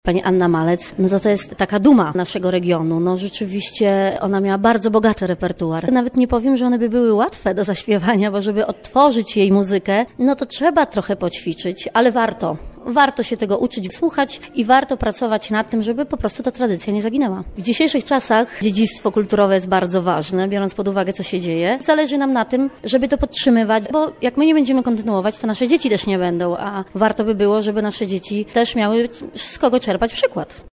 Pani Anna Malec, to jest taka duma naszego regionu. Rzeczywiście ona miała bardzo bogaty repertuar. Nawet nie powiem, że one by były łatwe do zaśpiewania, bo żeby odtworzyć jej muzykę, to trzeba trochę poćwiczyć, ale warto. Warto się tego uczyć, słuchać i warto pracować nad tym, żeby po prostu ta tradycja nie zaginęła. W dzisiejszych czasach dziedzictwo kulturowe jest bardzo ważne, biorąc pod uwagę, co się dzieje. Zależy nam na tym, żeby to podtrzymywać, bo jak my nie będziemy kontynuować, to nasze dzieci też nie będą, a warto by było, żeby nasze dzieci też miały z kogo czerpać przykład.